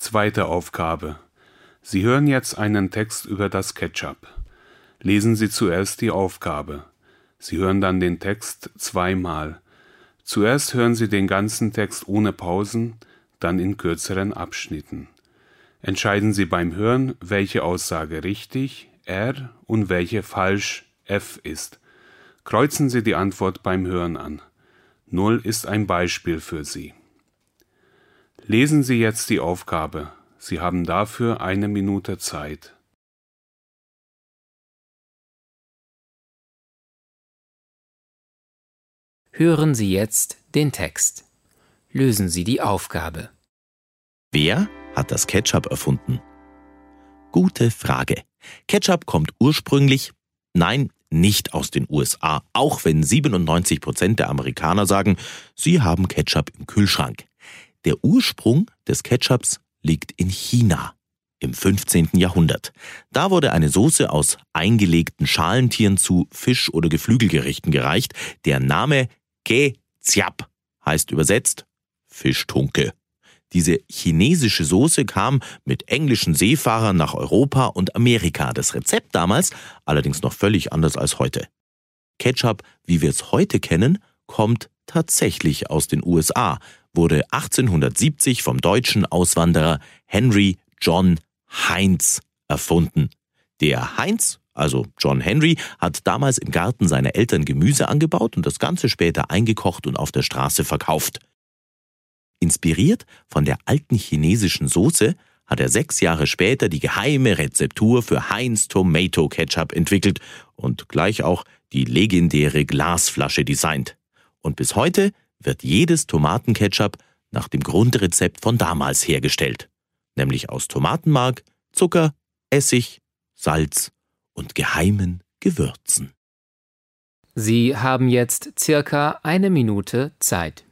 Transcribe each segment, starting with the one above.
Zweite Aufgabe. Sie hören jetzt einen Text über das Ketchup. Lesen Sie zuerst die Aufgabe. Sie hören dann den Text zweimal. Zuerst hören Sie den ganzen Text ohne Pausen, dann in kürzeren Abschnitten. Entscheiden Sie beim Hören, welche Aussage richtig, R, und welche falsch, F ist. Kreuzen Sie die Antwort beim Hören an. 0 ist ein Beispiel für Sie. Lesen Sie jetzt die Aufgabe. Sie haben dafür 1 Minute Zeit. Hören Sie jetzt den Text. Lösen Sie die Aufgabe. Wer hat das Ketchup erfunden? Gute Frage. Ketchup kommt ursprünglich, nein, nicht aus den USA, auch wenn 97% der Amerikaner sagen, sie haben Ketchup im Kühlschrank. Der Ursprung des Ketchups liegt in China im 15. Jahrhundert. Da wurde eine Soße aus eingelegten Schalentieren zu Fisch- oder Geflügelgerichten gereicht. Der Name Ketchup heißt übersetzt Fischtunke. Diese chinesische Soße kam mit englischen Seefahrern nach Europa und Amerika. Das Rezept damals allerdings noch völlig anders als heute. Ketchup, wie wir es heute kennen, kommt tatsächlich aus den USA, wurde 1870 vom deutschen Auswanderer Henry John Heinz erfunden. Der Heinz, also John Henry, hat damals im Garten seiner Eltern Gemüse angebaut und das Ganze später eingekocht und auf der Straße verkauft. Inspiriert von der alten chinesischen Soße hat er 6 Jahre später die geheime Rezeptur für Heinz Tomato Ketchup entwickelt und gleich auch die legendäre Glasflasche designt. Und bis heute wird jedes Tomatenketchup nach dem Grundrezept von damals hergestellt, nämlich aus Tomatenmark, Zucker, Essig, Salz und geheimen Gewürzen. Sie haben jetzt circa 1 Minute Zeit.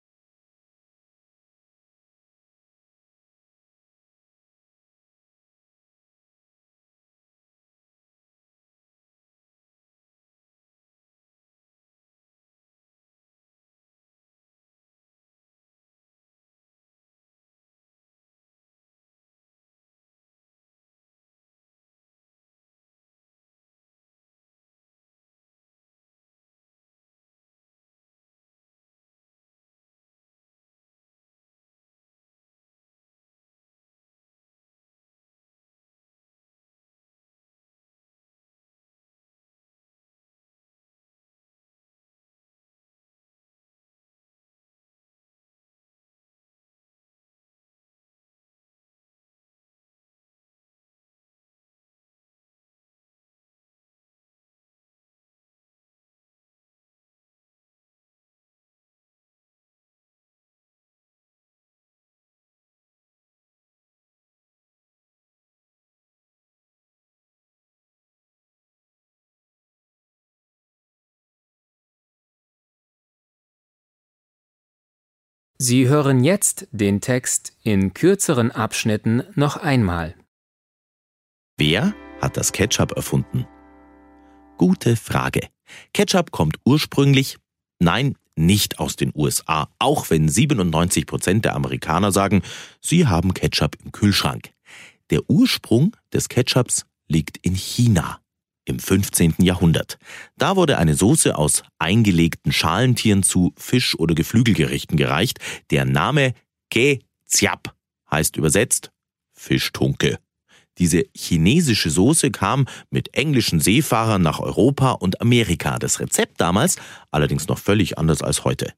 Sie hören jetzt den Text in kürzeren Abschnitten noch einmal. Wer hat das Ketchup erfunden? Gute Frage. Ketchup kommt ursprünglich, nein, nicht aus den USA, auch wenn 97% der Amerikaner sagen, sie haben Ketchup im Kühlschrank. Der Ursprung des Ketchups liegt in China im 15. Jahrhundert. Da wurde eine Soße aus eingelegten Schalentieren zu Fisch- oder Geflügelgerichten gereicht. Der Name Ketchup heißt übersetzt Fischtunke. Diese chinesische Soße kam mit englischen Seefahrern nach Europa und Amerika. Das Rezept damals allerdings noch völlig anders als heute.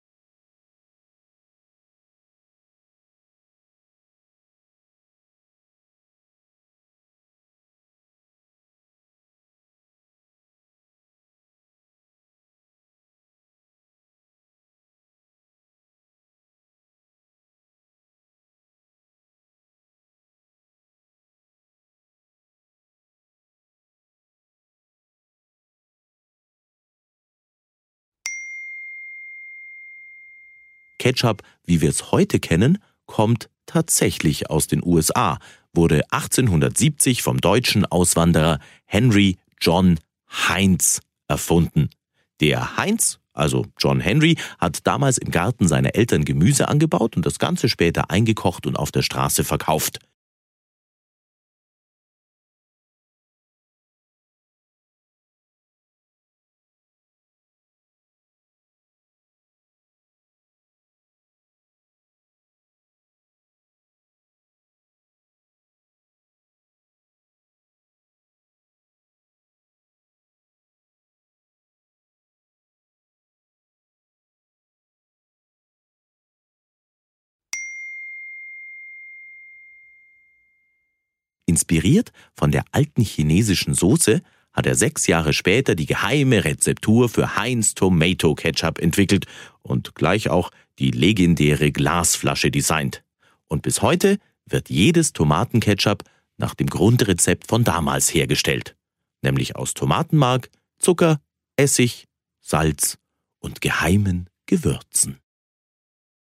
Ketchup, wie wir es heute kennen, kommt tatsächlich aus den USA, wurde 1870 vom deutschen Auswanderer Henry John Heinz erfunden. Der Heinz, Also John Henry hat damals im Garten seiner Eltern Gemüse angebaut und das Ganze später eingekocht und auf der Straße verkauft. Inspiriert von der alten chinesischen Soße hat er 6 Jahre später die geheime Rezeptur für Heinz Tomato Ketchup entwickelt und gleich auch die legendäre Glasflasche designt. Und bis heute wird jedes Tomatenketchup nach dem Grundrezept von damals hergestellt, nämlich aus Tomatenmark, Zucker, Essig, Salz und geheimen Gewürzen.